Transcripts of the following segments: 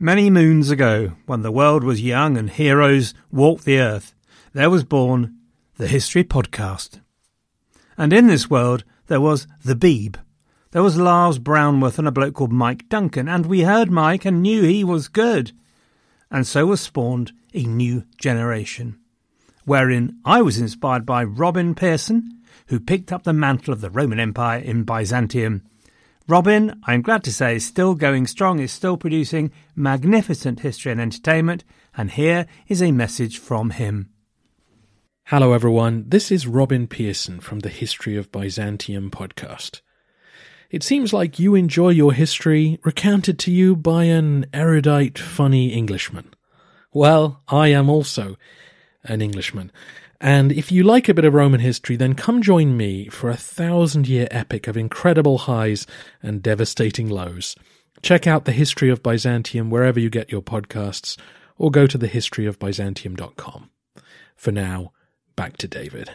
Many moons ago, when the world was young and heroes walked the earth, there was born the History Podcast. And in this world, there was the Beeb. There was Lars Brownworth and a bloke called Mike Duncan, and we heard Mike and knew he was good. And so was spawned a new generation, wherein I was inspired by Robin Pearson, who picked up the mantle of the Roman Empire in Byzantium. Robin, I'm glad to say, is still going strong, is still producing magnificent history and entertainment, and here is a message from him. Hello everyone, this is Robin Pearson from the History of Byzantium podcast. It seems like you enjoy your history recounted to you by an erudite, funny Englishman. Well, I am also an Englishman. And if you like a bit of Roman history, then come join me for a 1,000-year epic of incredible highs and devastating lows. Check out The History of Byzantium wherever you get your podcasts, or go to thehistoryofbyzantium.com. For now, back to David.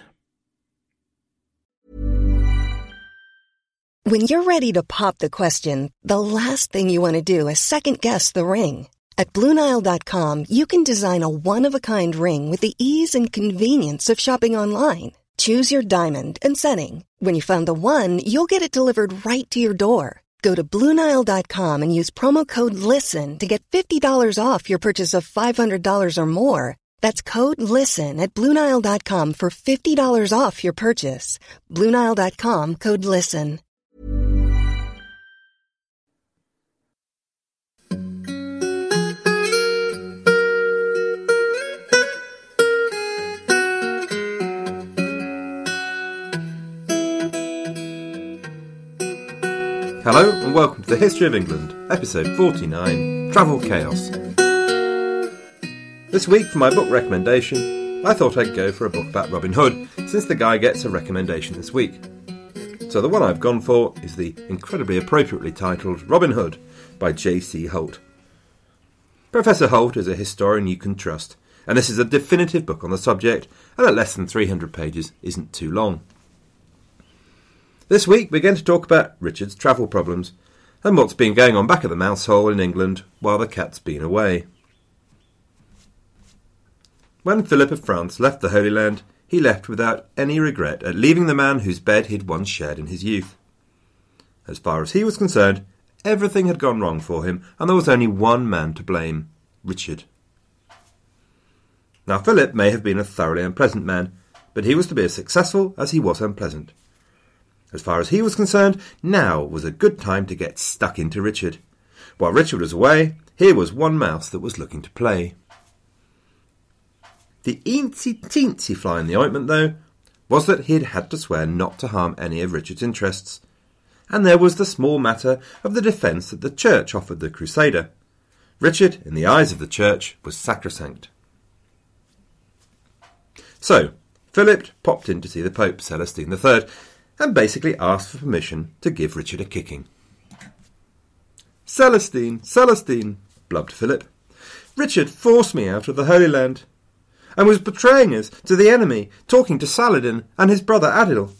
When you're ready to pop the question, the last thing you want to do is second-guess the ring. At BlueNile.com, you can design a one-of-a-kind ring with the ease and convenience of shopping online. Choose your diamond and setting. When you find the one, you'll get it delivered right to your door. Go to BlueNile.com and use promo code LISTEN to get $50 off your purchase of $500 or more. That's code LISTEN at BlueNile.com for $50 off your purchase. BlueNile.com, code LISTEN. Hello and welcome to the History of England, episode 49, Travel Chaos. This week for my book recommendation, I thought I'd go for a book about Robin Hood, since the guy gets a recommendation this week. So the one I've gone for is the incredibly appropriately titled Robin Hood by J.C. Holt. Professor Holt is a historian you can trust, and this is a definitive book on the subject, and at less than 300 pages isn't too long. This week we're going to talk about Richard's travel problems and what's been going on back at the mouse hole in England while the cat's been away. When Philip of France left the Holy Land, he left without any regret at leaving the man whose bed he'd once shared in his youth. As far as he was concerned, everything had gone wrong for him, and there was only one man to blame, Richard. Now Philip may have been a thoroughly unpleasant man, but he was to be as successful as he was unpleasant. As far as he was concerned, now was a good time to get stuck into Richard. While Richard was away, here was one mouse that was looking to play. The eensy-teensy fly in the ointment, though, was that he had had to swear not to harm any of Richard's interests. And there was the small matter of the defence that the Church offered the Crusader. Richard, in the eyes of the Church, was sacrosanct. So, Philip popped in to see the Pope, Celestine III, and basically asked for permission to give Richard a kicking. Celestine, Celestine, blubbed Philip. Richard forced me out of the Holy Land, and was betraying us to the enemy, talking to Saladin and his brother Adil.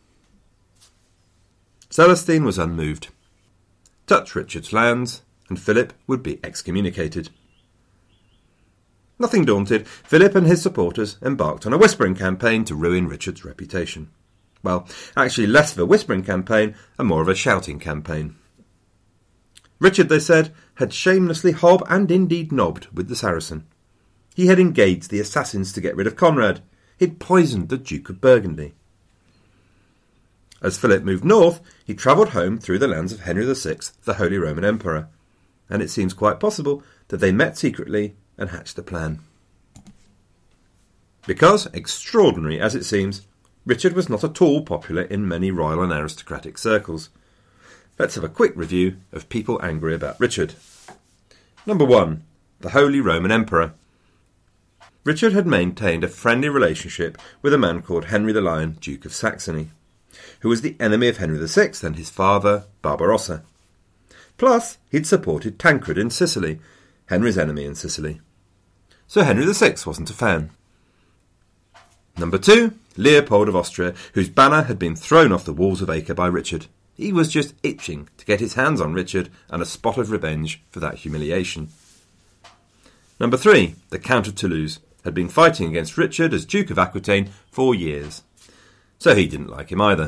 Celestine was unmoved. Touch Richard's lands, and Philip would be excommunicated. Nothing daunted, Philip and his supporters embarked on a whispering campaign to ruin Richard's reputation. Well, actually less of a whispering campaign and more of a shouting campaign. Richard, they said, had shamelessly hob and indeed nobbed with the Saracen. He had engaged the assassins to get rid of Conrad. He'd poisoned the Duke of Burgundy. As Philip moved north, he travelled home through the lands of Henry VI, the Holy Roman Emperor, and it seems quite possible that they met secretly and hatched a plan. Because, extraordinary as it seems, Richard was not at all popular in many royal and aristocratic circles. Let's have a quick review of people angry about Richard. Number 1. The Holy Roman Emperor. Richard had maintained a friendly relationship with a man called Henry the Lion, Duke of Saxony, who was the enemy of Henry VI and his father, Barbarossa. Plus, he'd supported Tancred in Sicily, Henry's enemy in Sicily. So Henry VI wasn't a fan. Number 2, Leopold of Austria, whose banner had been thrown off the walls of Acre by Richard. He was just itching to get his hands on Richard and a spot of revenge for that humiliation. Number 3, the Count of Toulouse had been fighting against Richard as Duke of Aquitaine for years, so he didn't like him either.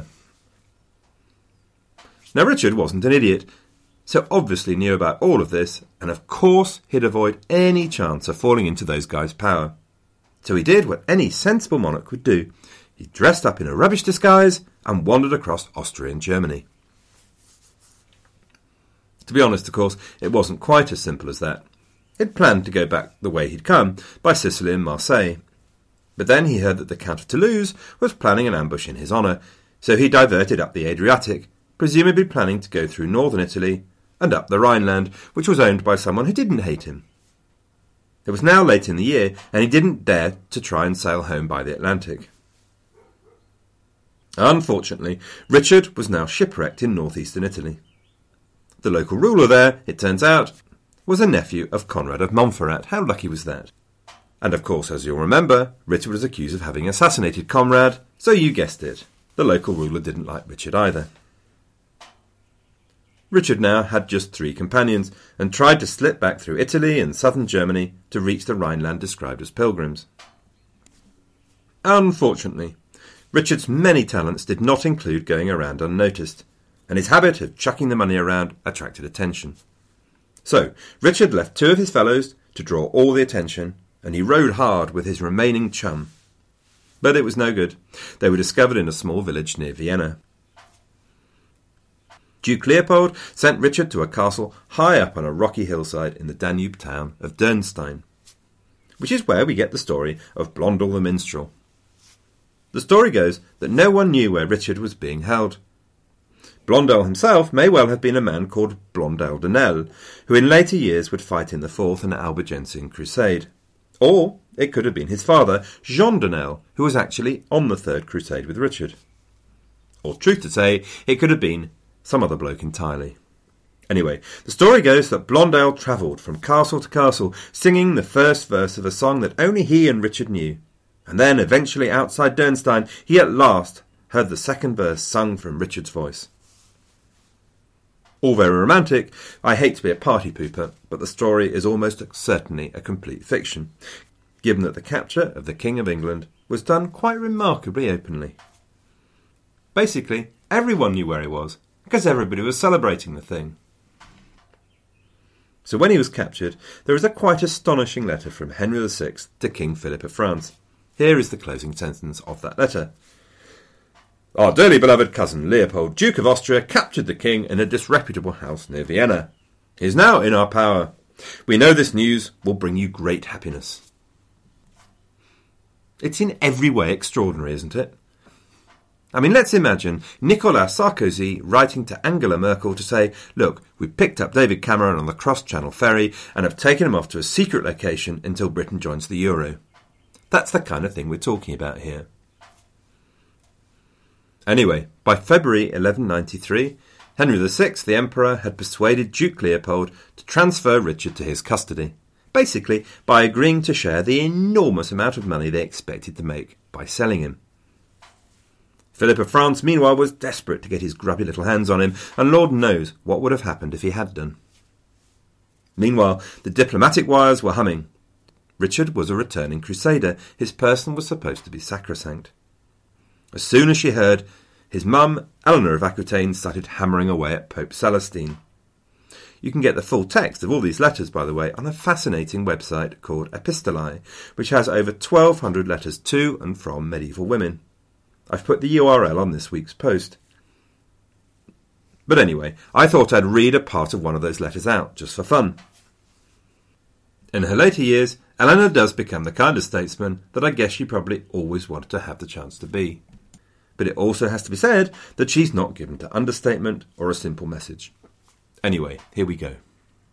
Now Richard wasn't an idiot, so obviously knew about all of this, and of course he'd avoid any chance of falling into those guys' power. So he did what any sensible monarch would do. He dressed up in a rubbish disguise and wandered across Austria and Germany. To be honest, of course, it wasn't quite as simple as that. He'd planned to go back the way he'd come, by Sicily and Marseille. But then he heard that the Count of Toulouse was planning an ambush in his honour, so he diverted up the Adriatic, presumably planning to go through northern Italy and up the Rhineland, which was owned by someone who didn't hate him. It was now late in the year, and he didn't dare to try and sail home by the Atlantic. Unfortunately, Richard was now shipwrecked in northeastern Italy. The local ruler there, it turns out, was a nephew of Conrad of Montferrat. How lucky was that? And of course, as you'll remember, Richard was accused of having assassinated Conrad, so you guessed it, the local ruler didn't like Richard either. Richard now had just 3 companions, and tried to slip back through Italy and southern Germany to reach the Rhineland described as pilgrims. Unfortunately, Richard's many talents did not include going around unnoticed, and his habit of chucking the money around attracted attention. So, Richard left 2 of his fellows to draw all the attention, and he rowed hard with his remaining chum. But it was no good. They were discovered in a small village near Vienna. Duke Leopold sent Richard to a castle high up on a rocky hillside in the Danube town of Dürnstein, which is where we get the story of Blondel the minstrel. The story goes that no one knew where Richard was being held. Blondel himself may well have been a man called Blondel de Nesle, who in later years would fight in the Fourth and Albigensian Crusade. Or it could have been his father, Jean de Nesle, who was actually on the Third Crusade with Richard. Or, truth to say, it could have been some other bloke entirely. Anyway, the story goes that Blondel travelled from castle to castle, singing the first verse of a song that only he and Richard knew. And then, eventually outside Dürnstein, he at last heard the second verse sung from Richard's voice. All very romantic. I hate to be a party pooper, but the story is almost certainly a complete fiction, given that the capture of the King of England was done quite remarkably openly. Basically, everyone knew where he was, because everybody was celebrating the thing. So when he was captured, there is a quite astonishing letter from Henry VI to King Philip of France. Here is the closing sentence of that letter. Our dearly beloved cousin Leopold, Duke of Austria, captured the king in a disreputable house near Vienna. He is now in our power. We know this news will bring you great happiness. It's in every way extraordinary, isn't it? I mean, let's imagine Nicolas Sarkozy writing to Angela Merkel to say, look, we picked up David Cameron on the cross-channel ferry and have taken him off to a secret location until Britain joins the euro. That's the kind of thing we're talking about here. Anyway, by February 1193, Henry VI, the Emperor, had persuaded Duke Leopold to transfer Richard to his custody, basically by agreeing to share the enormous amount of money they expected to make by selling him. Philip of France, meanwhile, was desperate to get his grubby little hands on him, and Lord knows what would have happened if he had done. Meanwhile, the diplomatic wires were humming. Richard was a returning crusader. His person was supposed to be sacrosanct. As soon as she heard, his mum, Eleanor of Aquitaine, started hammering away at Pope Celestine. You can get the full text of all these letters, by the way, on a fascinating website called Epistolae, which has over 1,200 letters to and from medieval women. I've put the URL on this week's post. But anyway, I thought I'd read a part of one of those letters out, just for fun. In her later years, Eleanor does become the kind of statesman that I guess she probably always wanted to have the chance to be. But it also has to be said that she's not given to understatement or a simple message. Anyway, here we go.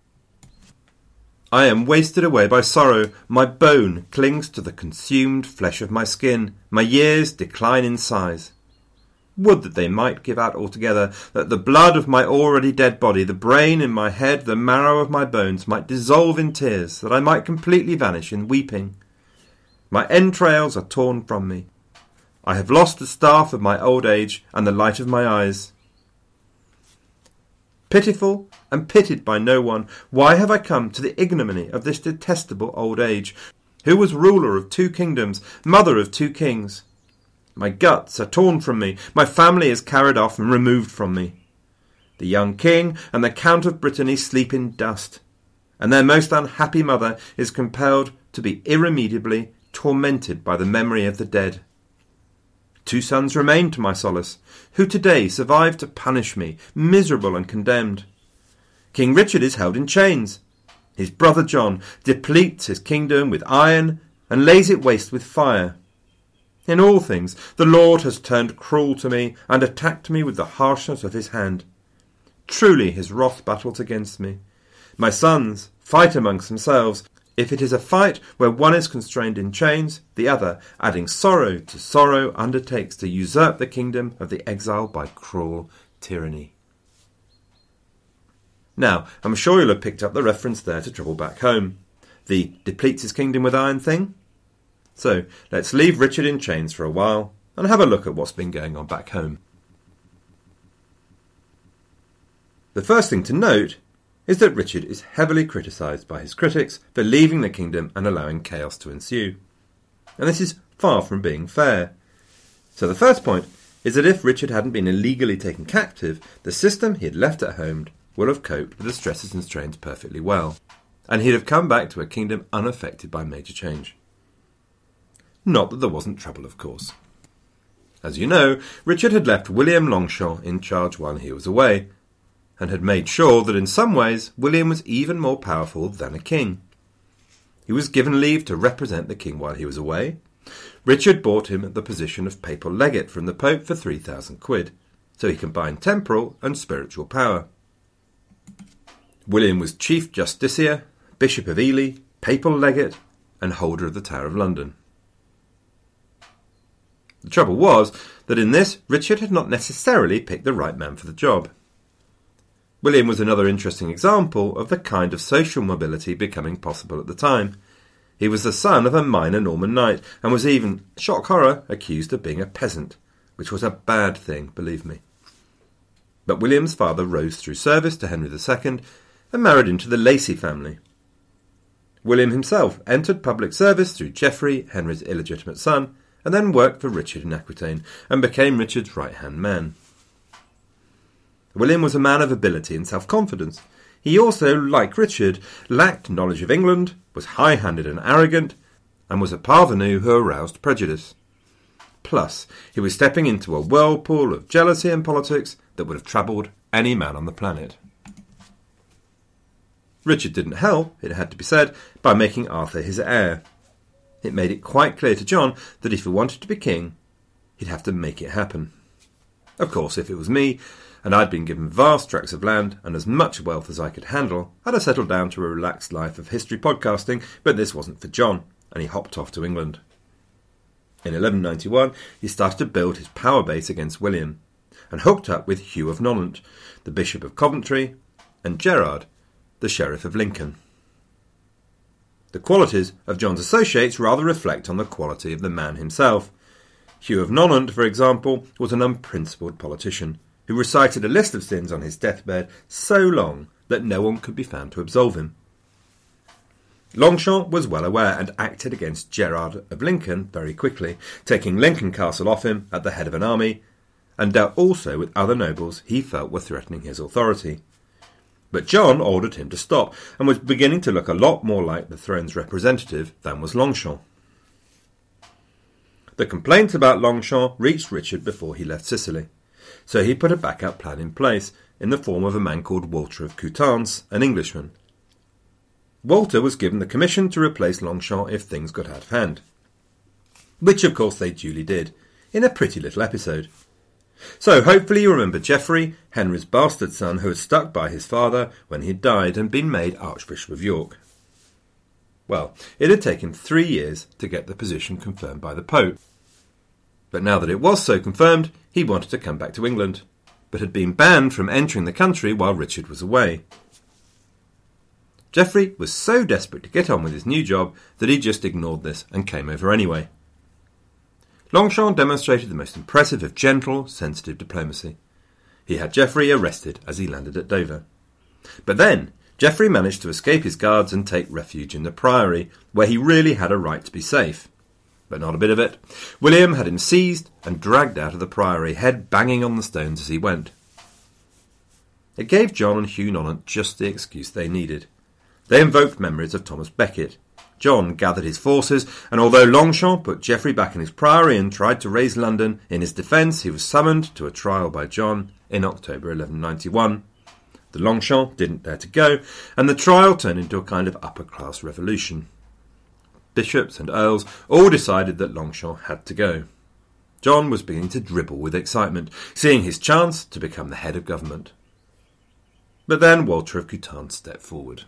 I am wasted away by sorrow, my bone clings to the consumed flesh of my skin, my years decline in size. Would that they might give out altogether, that the blood of my already dead body, the brain in my head, the marrow of my bones might dissolve in tears, that I might completely vanish in weeping. My entrails are torn from me. I have lost the staff of my old age and the light of my eyes. Pitiful and pitied by no one, why have I come to the ignominy of this detestable old age, who was ruler of 2 kingdoms, mother of 2 kings? My guts are torn from me, my family is carried off and removed from me. The young king and the Count of Brittany sleep in dust, and their most unhappy mother is compelled to be irremediably tormented by the memory of the dead. 2 sons remain to my solace, who today survive to punish me, miserable and condemned. King Richard is held in chains. His brother John depletes his kingdom with iron and lays it waste with fire. In all things the Lord has turned cruel to me and attacked me with the harshness of his hand. Truly his wrath battles against me. My sons fight amongst themselves. If it is a fight where one is constrained in chains, the other, adding sorrow to sorrow, undertakes to usurp the kingdom of the exile by cruel tyranny. Now, I'm sure you'll have picked up the reference there to trouble back home. The depletes his kingdom with iron thing. So, let's leave Richard in chains for a while and have a look at what's been going on back home. The first thing to note is that Richard is heavily criticised by his critics for leaving the kingdom and allowing chaos to ensue. And this is far from being fair. So the first point is that if Richard hadn't been illegally taken captive, the system he had left at home would have coped with the stresses and strains perfectly well, and he'd have come back to a kingdom unaffected by major change. Not that there wasn't trouble, of course. As you know, Richard had left William Longchamp in charge while he was away, and had made sure that in some ways William was even more powerful than a king. He was given leave to represent the king while he was away. Richard bought him the position of papal legate from the Pope for 3,000 quid, so he combined temporal and spiritual power. William was Chief Justiciar, Bishop of Ely, papal legate, and holder of the Tower of London. The trouble was that in this, Richard had not necessarily picked the right man for the job. William was another interesting example of the kind of social mobility becoming possible at the time. He was the son of a minor Norman knight, and was even, shock horror, accused of being a peasant, which was a bad thing, believe me. But William's father rose through service to Henry II and married into the Lacy family. William himself entered public service through Geoffrey, Henry's illegitimate son, and then worked for Richard in Aquitaine, and became Richard's right-hand man. William was a man of ability and self-confidence. He also, like Richard, lacked knowledge of England, was high-handed and arrogant, and was a parvenu who aroused prejudice. Plus, he was stepping into a whirlpool of jealousy and politics that would have troubled any man on the planet. Richard didn't help, it had to be said, by making Arthur his heir. It made it quite clear to John that if he wanted to be king, he'd have to make it happen. Of course, if it was me, and I'd been given vast tracts of land and as much wealth as I could handle, I'd have settled down to a relaxed life of history podcasting, but this wasn't for John, and he hopped off to England. In 1191, he started to build his power base against William, and hooked up with Hugh of Nonant, the Bishop of Coventry, and Gerard, the Sheriff of Lincoln. The qualities of John's associates rather reflect on the quality of the man himself. Hugh of Nonant, for example, was an unprincipled politician, who recited a list of sins on his deathbed so long that no one could be found to absolve him. Longchamp was well aware and acted against Gerard of Lincoln very quickly, taking Lincoln Castle off him at the head of an army, and dealt also with other nobles he felt were threatening his authority. But John ordered him to stop, and was beginning to look a lot more like the throne's representative than was Longchamp. The complaints about Longchamp reached Richard before he left Sicily, so he put a backup plan in place in the form of a man called Walter of Coutances, an Englishman. Walter was given the commission to replace Longchamp if things got out of hand, which of course they duly did, in a pretty little episode. So hopefully you remember Geoffrey, Henry's bastard son, who had stuck by his father when he had died and been made Archbishop of York. Well, it had taken 3 years to get the position confirmed by the Pope. But now that it was so confirmed, he wanted to come back to England, but had been banned from entering the country while Richard was away. Geoffrey was so desperate to get on with his new job that he just ignored this and came over anyway. Longchamp demonstrated the most impressive of gentle, sensitive diplomacy. He had Geoffrey arrested as he landed at Dover. But then Geoffrey managed to escape his guards and take refuge in the priory, where he really had a right to be safe. But not a bit of it. William had him seized and dragged out of the priory, head banging on the stones as he went. It gave John and Hugh Nollant just the excuse they needed. They invoked memories of Thomas Becket. John gathered his forces, and although Longchamp put Geoffrey back in his priory and tried to raise London in his defence, he was summoned to a trial by John in October 1191. The Longchamp didn't dare to go, and the trial turned into a kind of upper-class revolution. Bishops and earls all decided that Longchamp had to go. John was beginning to dribble with excitement, seeing his chance to become the head of government. But then Walter of Coutances stepped forward.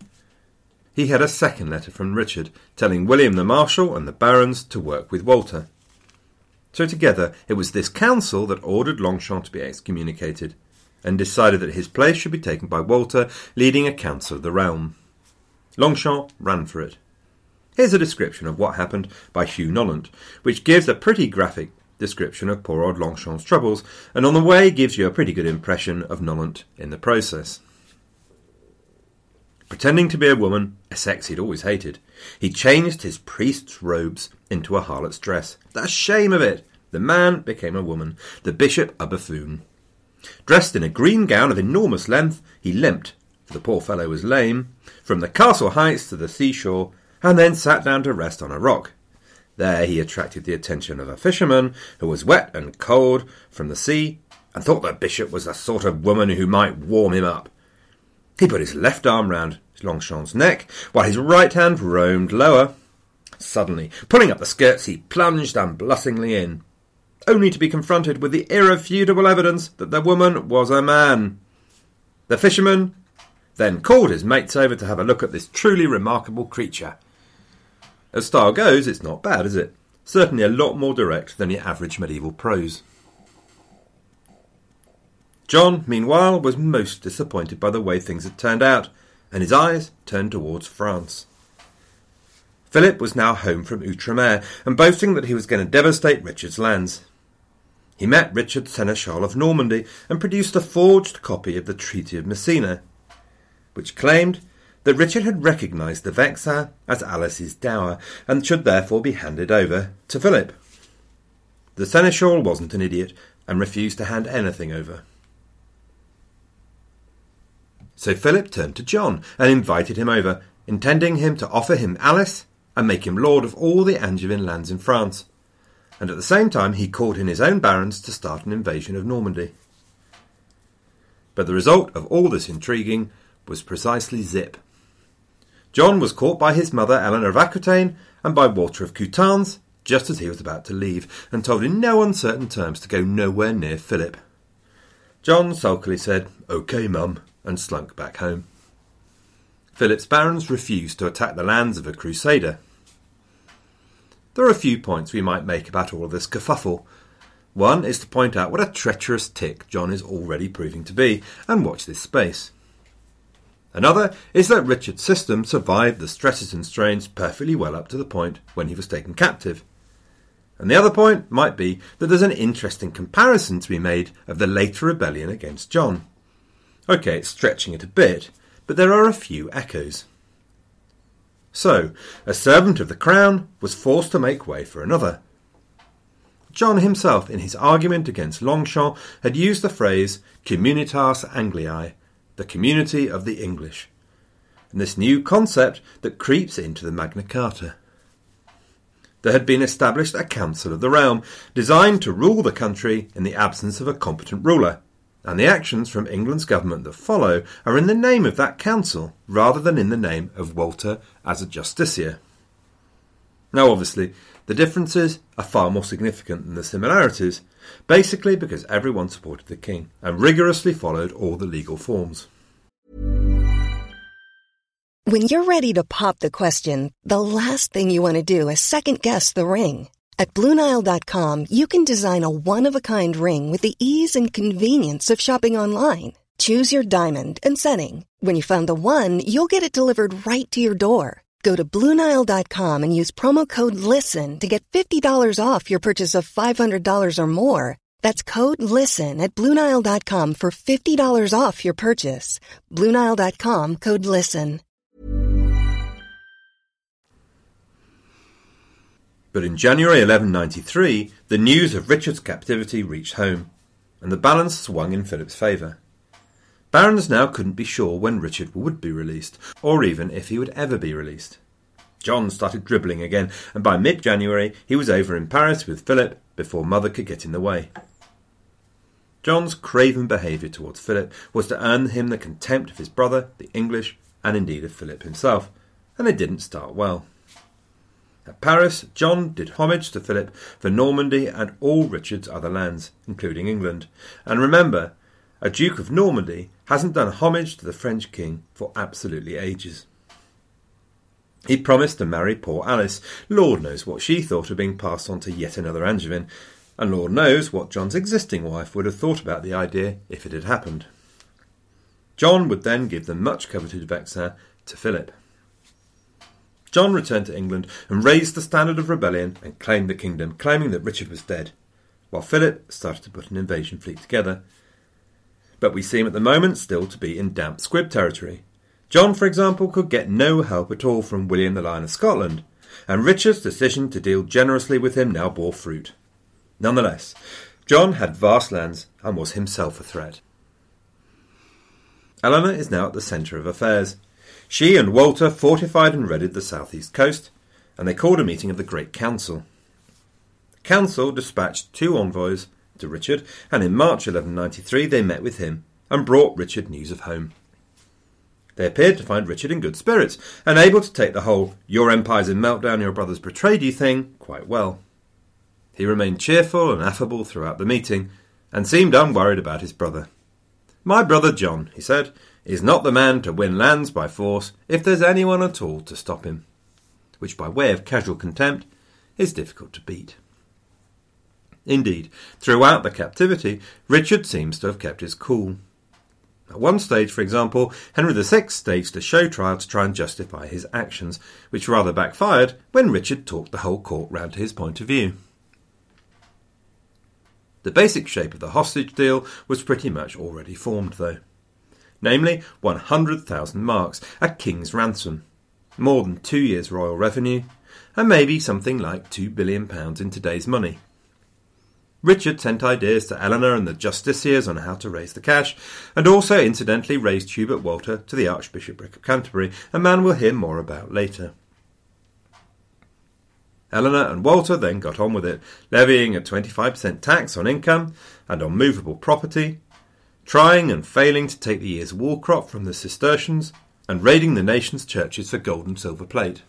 He had a second letter from Richard, telling William the Marshal and the barons to work with Walter. So together it was this council that ordered Longchamp to be excommunicated, and decided that his place should be taken by Walter, leading a council of the realm. Longchamp ran for it. Here's a description of what happened by Hugh Nollant, which gives a pretty graphic description of poor old Longchamp's troubles, and on the way gives you a pretty good impression of Nollant in the process. Pretending to be a woman, a sex he'd always hated, he changed his priest's robes into a harlot's dress. The shame of it! The man became a woman, the bishop a buffoon. Dressed in a green gown of enormous length, he limped, for the poor fellow was lame, from the castle heights to the seashore, and then sat down to rest on a rock. There he attracted the attention of a fisherman who was wet and cold from the sea, and thought the bishop was the sort of woman who might warm him up. He put his left arm round Longchamp's neck, while his right hand roamed lower. Suddenly, pulling up the skirts, he plunged unblushingly in, only to be confronted with the irrefutable evidence that the woman was a man. The fisherman then called his mates over to have a look at this truly remarkable creature. As style goes, it's not bad, is it? Certainly a lot more direct than your average medieval prose. John, meanwhile, was most disappointed by the way things had turned out, and his eyes turned towards France. Philip was now home from Outremer, and boasting that he was going to devastate Richard's lands. He met Richard Seneschal of Normandy, and produced a forged copy of the Treaty of Messina, which claimed that Richard had recognised the Vexin as Alice's dower, and should therefore be handed over to Philip. The Seneschal wasn't an idiot, and refused to hand anything over. So Philip turned to John and invited him over, intending him to offer him Alice and make him lord of all the Angevin lands in France. And at the same time he called in his own barons to start an invasion of Normandy. But the result of all this intriguing was precisely zip. John was caught by his mother Eleanor of Aquitaine and by Walter of Coutances just as he was about to leave, and told in no uncertain terms to go nowhere near Philip. John sulkily said, "OK, Mum," and slunk back home. Philip's barons refused to attack the lands of a crusader. There are a few points we might make about all of this kerfuffle. One is to point out what a treacherous tick John is already proving to be, and watch this space. Another is that Richard's system survived the stresses and strains perfectly well up to the point when he was taken captive. And the other point might be that there's an interesting comparison to be made of the later rebellion against John. OK, it's stretching it a bit, but there are a few echoes. So, a servant of the crown was forced to make way for another. John himself, in his argument against Longchamp, had used the phrase communitas Angliae, the community of the English, and this new concept that creeps into the Magna Carta. There had been established a council of the realm, designed to rule the country in the absence of a competent ruler, and the actions from England's government that follow are in the name of that council, rather than in the name of Walter as a justiciar. Now obviously, the differences are far more significant than the similarities, basically because everyone supported the king, and rigorously followed all the legal forms. When you're ready to pop the question, the last thing you want to do is second-guess the ring. At BlueNile.com, you can design a one-of-a-kind ring with the ease and convenience of shopping online. Choose your diamond and setting. When you find the one, you'll get it delivered right to your door. Go to BlueNile.com and use promo code LISTEN to get $50 off your purchase of $500 or more. That's code LISTEN at BlueNile.com for $50 off your purchase. BlueNile.com, code LISTEN. But in January 1193, the news of Richard's captivity reached home, and the balance swung in Philip's favour. Barons now couldn't be sure when Richard would be released, or even if he would ever be released. John started dribbling again, and by mid-January he was over in Paris with Philip before Mother could get in the way. John's craven behaviour towards Philip was to earn him the contempt of his brother, the English, and indeed of Philip himself, and it didn't start well. At Paris, John did homage to Philip for Normandy and all Richard's other lands, including England. And remember, a Duke of Normandy hasn't done homage to the French king for absolutely ages. He promised to marry poor Alice. Lord knows what she thought of being passed on to yet another Angevin, and Lord knows what John's existing wife would have thought about the idea if it had happened. John would then give the much-coveted Vexin to Philip. John returned to England and raised the standard of rebellion and claimed the kingdom, claiming that Richard was dead, while Philip started to put an invasion fleet together. But we seem at the moment still to be in damp squib territory. John, for example, could get no help at all from William the Lion of Scotland, and Richard's decision to deal generously with him now bore fruit. Nonetheless, John had vast lands and was himself a threat. Eleanor is now at the centre of affairs. She and Walter fortified and readied the southeast coast, and they called a meeting of the Great Council. The council dispatched 2 envoys to Richard, and in March 1193 they met with him and brought Richard news of home. They appeared to find Richard in good spirits, and able to take the whole "your empire's in meltdown, your brothers betrayed you" thing quite well. He remained cheerful and affable throughout the meeting, and seemed unworried about his brother. "My brother John," he said, "is not the man to win lands by force if there's anyone at all to stop him," which by way of casual contempt is difficult to beat. Indeed, throughout the captivity, Richard seems to have kept his cool. At one stage, for example, Henry VI staged a show trial to try and justify his actions, which rather backfired when Richard talked the whole court round to his point of view. The basic shape of the hostage deal was pretty much already formed, though. Namely, 100,000 marks, a king's ransom, more than 2 years' royal revenue, and maybe something like £2 billion in today's money. Richard sent ideas to Eleanor and the justiciars on how to raise the cash, and also incidentally raised Hubert Walter to the Archbishopric of Canterbury, a man we'll hear more about later. Eleanor and Walter then got on with it, levying a 25% tax on income and on movable property, trying and failing to take the year's wool crop from the Cistercians, and raiding the nation's churches for gold and silver plate.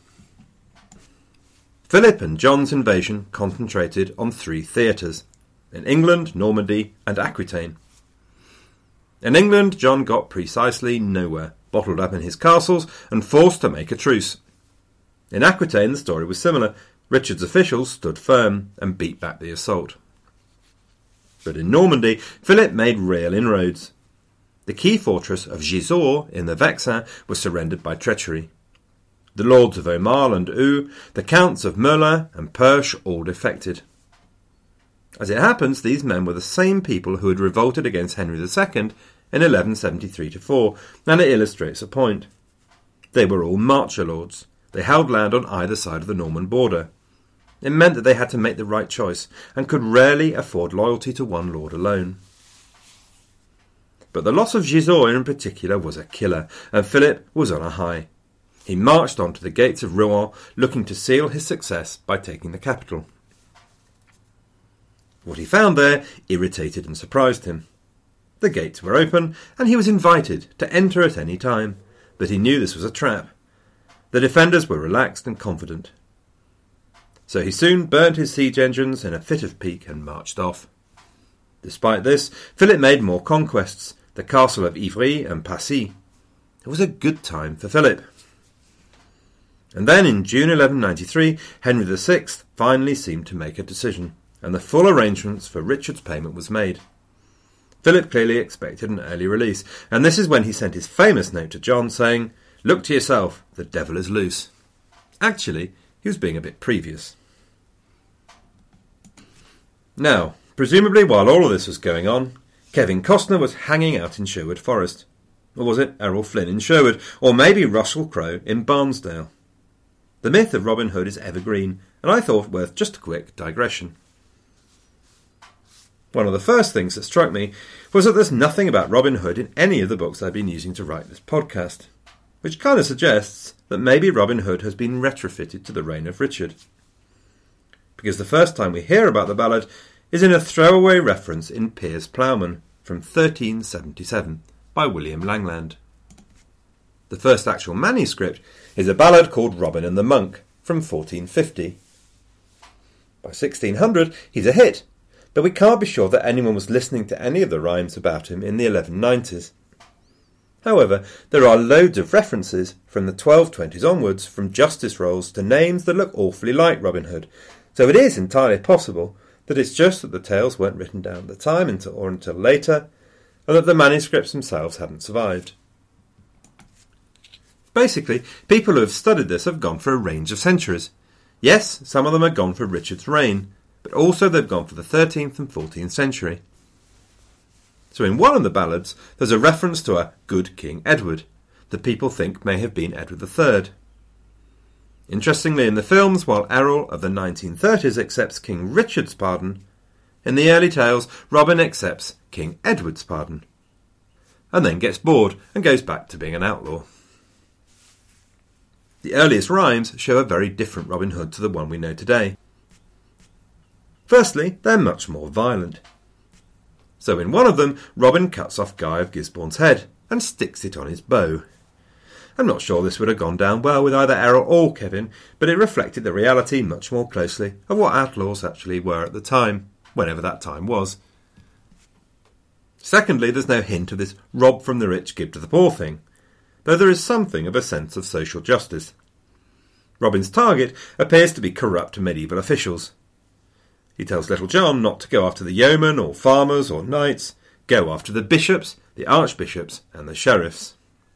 Philip and John's invasion concentrated on 3 theatres: in England, Normandy, and Aquitaine. In England, John got precisely nowhere, bottled up in his castles and forced to make a truce. In Aquitaine, the story was similar. Richard's officials stood firm and beat back the assault. But in Normandy, Philip made real inroads. The key fortress of Gisors in the Vexin was surrendered by treachery. The lords of Aumale and Eu, the counts of Melun and Perche all defected. As it happens, these men were the same people who had revolted against Henry II in 1173-4, and it illustrates a point. They were all marcher lords. They held land on either side of the Norman border. It meant that they had to make the right choice, and could rarely afford loyalty to one lord alone. But the loss of Gisors in particular was a killer, and Philip was on a high. He marched on to the gates of Rouen, looking to seal his success by taking the capital. What he found there irritated and surprised him. The gates were open, and he was invited to enter at any time, but he knew this was a trap. The defenders were relaxed and confident. So he soon burned his siege engines in a fit of pique and marched off. Despite this, Philip made more conquests, the castle of Ivry and Passy. It was a good time for Philip. And then in June 1193, Henry VI finally seemed to make a decision, and the full arrangements for Richard's payment was made. Philip clearly expected an early release, and this is when he sent his famous note to John saying, "Look to yourself, the devil is loose." Actually, he was being a bit previous. Now, Presumably while all of this was going on, Kevin Costner was hanging out in Sherwood Forest. Or was it Errol Flynn in Sherwood? Or maybe Russell Crowe in Barnsdale? The myth of Robin Hood is evergreen, and I thought worth just a quick digression. One of the first things that struck me was that there's nothing about Robin Hood in any of the books I've been using to write this podcast, which kind of suggests that maybe Robin Hood has been retrofitted to the reign of Richard. Because the first time we hear about the ballad is in a throwaway reference in Piers Plowman from 1377 by William Langland. The first actual manuscript is a ballad called Robin and the Monk from 1450. By 1600 he's a hit, but we can't be sure that anyone was listening to any of the rhymes about him in the 1190s. However, there are loads of references from the 1220s onwards from justice rolls to names that look awfully like Robin Hood, so it is entirely possible that it's just that the tales weren't written down at the time until later, and that the manuscripts themselves hadn't survived. Basically, people who have studied this have gone for a range of centuries. Yes, some of them have gone for Richard's reign, but also they've gone for the 13th and 14th century. So in one of the ballads, there's a reference to a good King Edward, that people think may have been Edward III. Interestingly, in the films, while Errol of the 1930s accepts King Richard's pardon, in the early tales, Robin accepts King Edward's pardon, and then gets bored and goes back to being an outlaw. The earliest rhymes show a very different Robin Hood to the one we know today. Firstly, they're much more violent. So in one of them, Robin cuts off Guy of Gisborne's head and sticks it on his bow. I'm not sure this would have gone down well with either Errol or Kevin, but it reflected the reality much more closely of what outlaws actually were at the time, whenever that time was. Secondly, there's no hint of this rob from the rich, give to the poor thing, though there is something of a sense of social justice. Robin's target appears to be corrupt medieval officials. He tells Little John not to go after the yeomen or farmers or knights, go after the bishops, the archbishops and the sheriffs.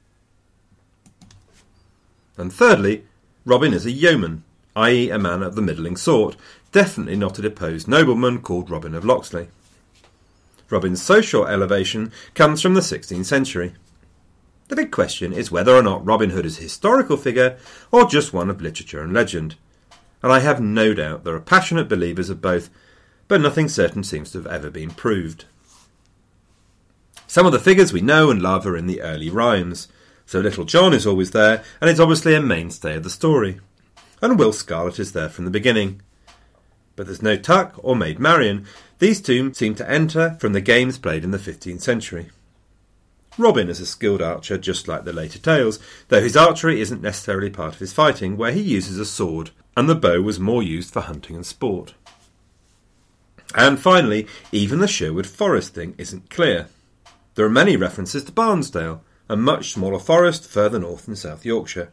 And thirdly, Robin is a yeoman, i.e. a man of the middling sort, definitely not a deposed nobleman called Robin of Locksley. Robin's social elevation comes from the 16th century. The big question is whether or not Robin Hood is a historical figure or just one of literature and legend, and I have no doubt there are passionate believers of both, but nothing certain seems to have ever been proved. Some of the figures we know and love are in the early rhymes, so Little John is always there and is obviously a mainstay of the story, and Will Scarlet is there from the beginning. But there's no Tuck or Maid Marian. These two seem to enter from the games played in the 15th century. Robin is a skilled archer just like the later tales, though his archery isn't necessarily part of his fighting, where he uses a sword, and the bow was more used for hunting and sport. And finally, even the Sherwood Forest thing isn't clear. There are many references to Barnsdale, a much smaller forest further north in South Yorkshire.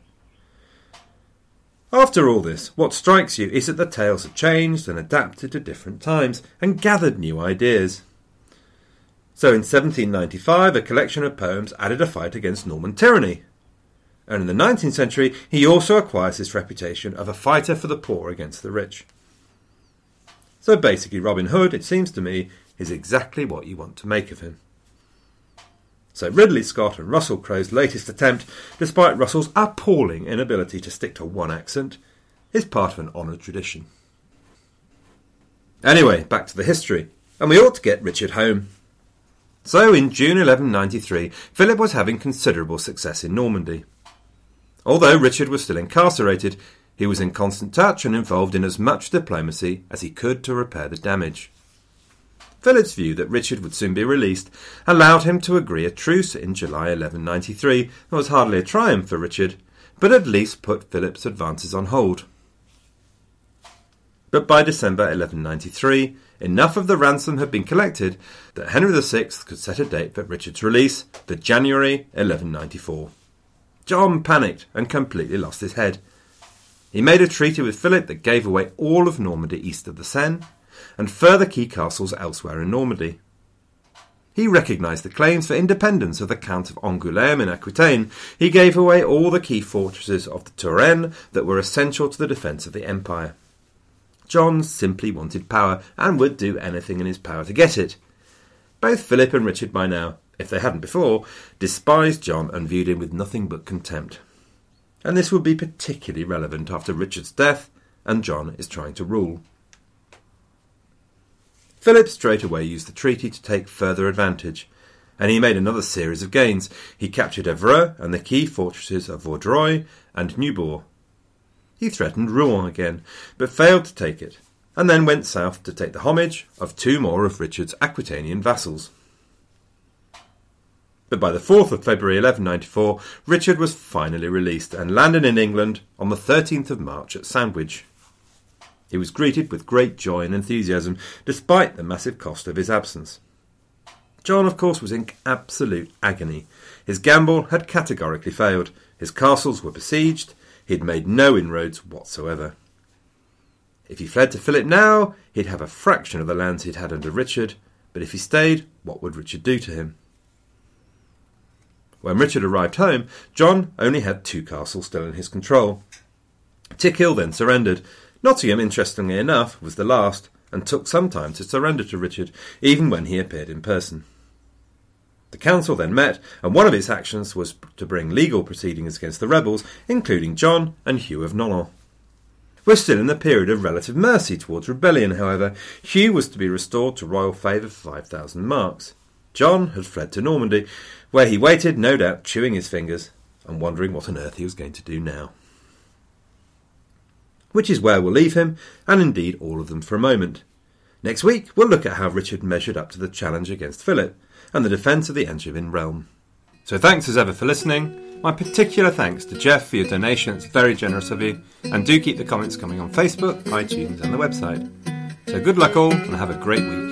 After all this, what strikes you is that the tales have changed and adapted to different times and gathered new ideas. So in 1795, a collection of poems added a fight against Norman tyranny. And in the 19th century, he also acquires this reputation of a fighter for the poor against the rich. So basically, Robin Hood, it seems to me, is exactly what you want to make of him. So Ridley Scott and Russell Crowe's latest attempt, despite Russell's appalling inability to stick to one accent, is part of an honoured tradition. Anyway, back to the history, and we ought to get Richard home. So in June 1193, Philip was having considerable success in Normandy. Although Richard was still incarcerated, he was in constant touch and involved in as much diplomacy as he could to repair the damage. Philip's view that Richard would soon be released allowed him to agree a truce in July 1193 that was hardly a triumph for Richard, but at least put Philip's advances on hold. But by December 1193, enough of the ransom had been collected that Henry VI could set a date for Richard's release for January 1194. John panicked and completely lost his head. He made a treaty with Philip that gave away all of Normandy east of the Seine, and further key castles elsewhere in Normandy. He recognised the claims for independence of the Count of Angoulême in Aquitaine. He gave away all the key fortresses of the Touraine that were essential to the defence of the empire. John simply wanted power and would do anything in his power to get it. Both Philip and Richard by now, if they hadn't before, despised John and viewed him with nothing but contempt. And this would be particularly relevant after Richard's death and John is trying to rule. Philip straight away used the treaty to take further advantage, and he made another series of gains. He captured Evreux and the key fortresses of Vaudreuil and Nieuport. He threatened Rouen again, but failed to take it, and then went south to take the homage of two more of Richard's Aquitanian vassals. But by the 4th of February 1194, Richard was finally released and landed in England on the 13th of March at Sandwich. He was greeted with great joy and enthusiasm, despite the massive cost of his absence. John, of course, was in absolute agony. His gamble had categorically failed. His castles were besieged. He had made no inroads whatsoever. If he fled to Philip now, he'd have a fraction of the lands he'd had under Richard, but if he stayed, what would Richard do to him? When Richard arrived home, John only had 2 castles still in his control. Tickhill then surrendered. Nottingham, interestingly enough, was the last, and took some time to surrender to Richard, even when he appeared in person. The council then met, and one of its actions was to bring legal proceedings against the rebels, including John and Hugh of Nonaul. We're still in the period of relative mercy towards rebellion, however. Hugh was to be restored to royal favour for 5,000 marks. John had fled to Normandy, where he waited, no doubt chewing his fingers and wondering what on earth he was going to do now. Which is where we'll leave him, and indeed all of them for a moment. Next week we'll look at how Richard measured up to the challenge against Philip, and the defence of the Angevin realm. So thanks as ever for listening. My particular thanks to Jeff for your donation, it's very generous of you, and do keep the comments coming on Facebook, iTunes and the website. So good luck all, and have a great week.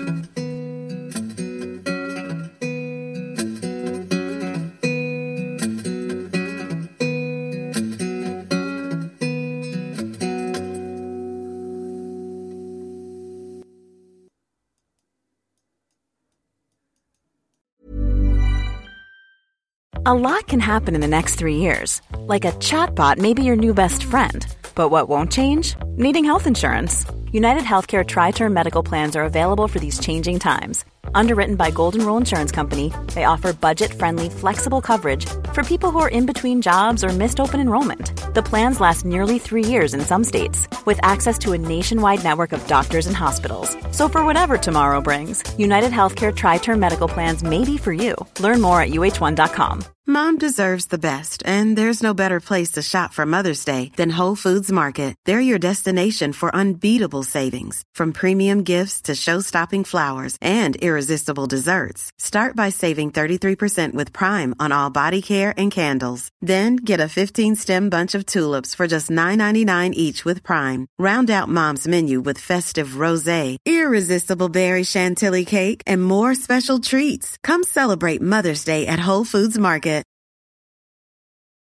A lot can happen in the next 3 years. Like a chatbot may be your new best friend. But what won't change? Needing health insurance. United Healthcare Tri-Term Medical Plans are available for these changing times. Underwritten by Golden Rule Insurance Company, they offer budget-friendly, flexible coverage for people who are in between jobs or missed open enrollment. The plans last nearly 3 years in some states, with access to a nationwide network of doctors and hospitals. So for whatever tomorrow brings, United Healthcare Tri-Term Medical Plans may be for you. Learn more at uh1.com. Mom deserves the best, and there's no better place to shop for Mother's Day than Whole Foods Market. They're your destination for unbeatable savings, from premium gifts to show-stopping flowers and irresistible desserts. Start by saving 33% with Prime on all body care and candles. Then get a 15-stem bunch of tulips for just $9.99 each with Prime. Round out Mom's menu with festive rosé, irresistible berry chantilly cake, and more special treats. Come celebrate Mother's Day at Whole Foods Market.